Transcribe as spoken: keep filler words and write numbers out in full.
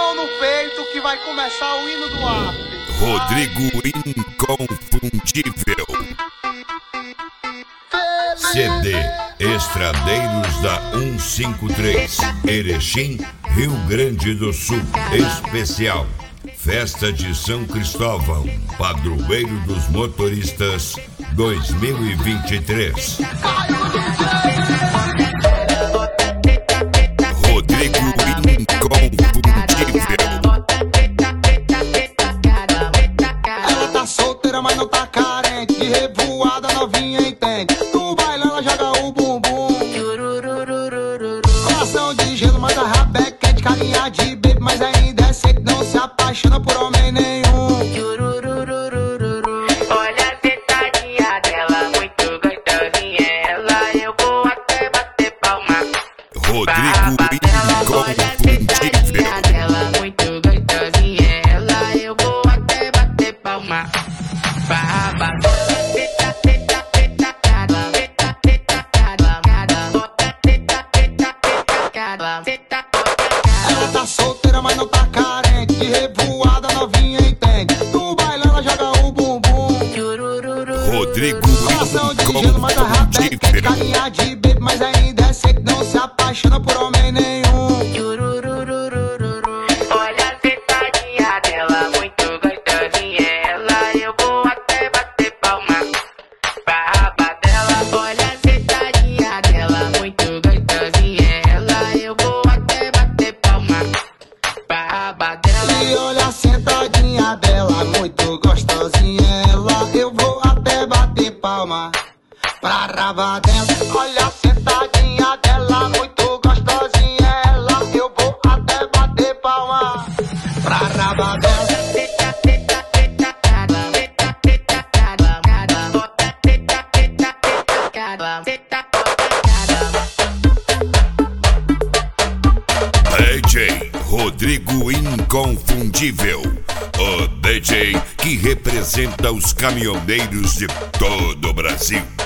mão no peito que vai começar o hino do ar. Rodrigo Inconfundível. C D Estradeiros da cento e cinquenta e três, Erechim, Rio Grande do Sul. Especial Festa de São Cristóvão, Padroeiro dos Motoristas dois mil e vinte e três. Rodrigo Inconfundível. Ela tá solteira, mas não tá carente. De revoada novinha entende. No baile ela joga o bumbum. Coração de gelo, mas a rabeca é de carinha de baby. Mas ainda é seco, não se apaixona por homem nenhum. Olha a sentadinha dela, muito gostosinha. Ela, eu vou até bater palma. Rodrigo Inconfundível. Dela, muito gostosinha. Ela, eu vou até bater palma. Barba. Ela tá solteira, mas não tá carente. De revoada novinha entende. No baile ela joga o bumbum. Rodrigo Coração de gelo, mas a rabeca é de Inconfundível. carinha de baby. Mas ainda é seco, não se apaixona por homem nenhum. Olha a sentadinha dela, muito gostosinha. Ela, eu vou até bater palma. Barba dela, olha a sentadinha dela, muito gostosinha. Ela, eu vou até bater palma. Barba dela. E olha a sentadinha dela, muito gostosinha. Ela, eu vou até bater palma pra raba dela. Olha a sentadinha dela, muito gostosinha. Ela, eu vou até bater palma pra raba dela. D J Rodrigo Inconfundível, o D J que representa os caminhoneiros de todo o Brasil.